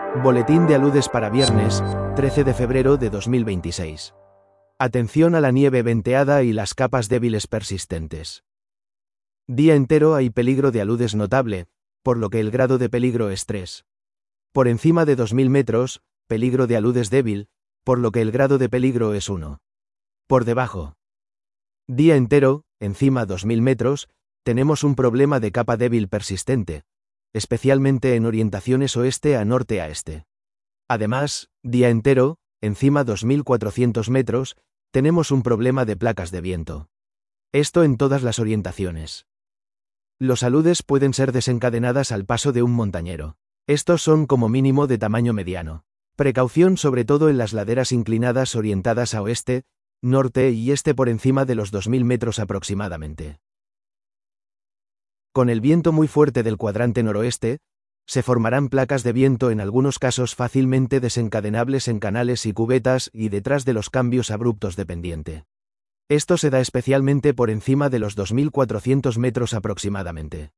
Boletín de aludes para viernes, 13 de febrero de 2026. Atención a la nieve venteada y las capas débiles persistentes. Día entero hay peligro de aludes notable, por lo que el grado de peligro es 3. Por encima de 2000 metros, peligro de aludes débil, por lo que el grado de peligro es 1. Por debajo. Día entero, encima 2000 metros, tenemos un problema de capa débil persistente, especialmente en orientaciones oeste a norte a este. Además, día entero, encima 2400 metros, tenemos un problema de placas de viento. Esto en todas las orientaciones. Los aludes pueden ser desencadenadas al paso de un montañero. Estos son como mínimo de tamaño mediano. Precaución sobre todo en las laderas inclinadas orientadas a oeste, norte y este por encima de los 2000 metros aproximadamente. Con el viento muy fuerte del cuadrante noroeste, se formarán placas de viento en algunos casos fácilmente desencadenables en canales y cubetas y detrás de los cambios abruptos de pendiente. Esto se da especialmente por encima de los 2400 metros aproximadamente.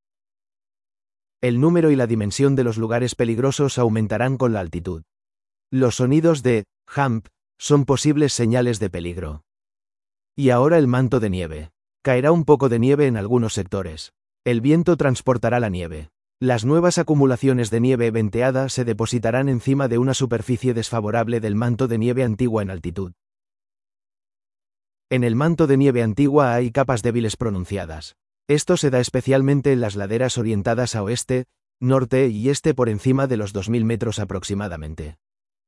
El número y la dimensión de los lugares peligrosos aumentarán con la altitud. Los sonidos de «hump» son posibles señales de peligro. Y ahora el manto de nieve. Caerá un poco de nieve en algunos sectores. El viento transportará la nieve. Las nuevas acumulaciones de nieve venteada se depositarán encima de una superficie desfavorable del manto de nieve antigua en altitud. En el manto de nieve antigua hay capas débiles pronunciadas. Esto se da especialmente en las laderas orientadas a oeste, norte y este por encima de los 2000 metros aproximadamente.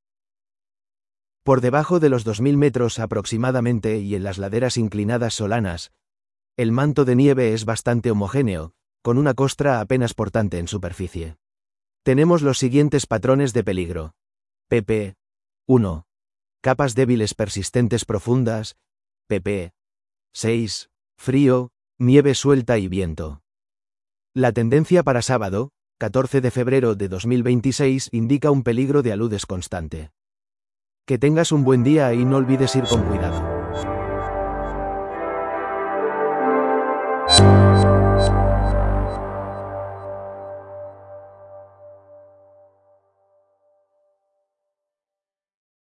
Por debajo de los 2000 metros aproximadamente y en las laderas inclinadas solanas, el manto de nieve es bastante homogéneo, con una costra apenas portante en superficie. Tenemos los siguientes patrones de peligro. pp. 1. Capas débiles persistentes profundas. pp. 6. Frío, nieve suelta y viento. La tendencia para sábado, 14 de febrero de 2026, indica un peligro de aludes constante. Que tengas un buen día y no olvides ir con cuidado.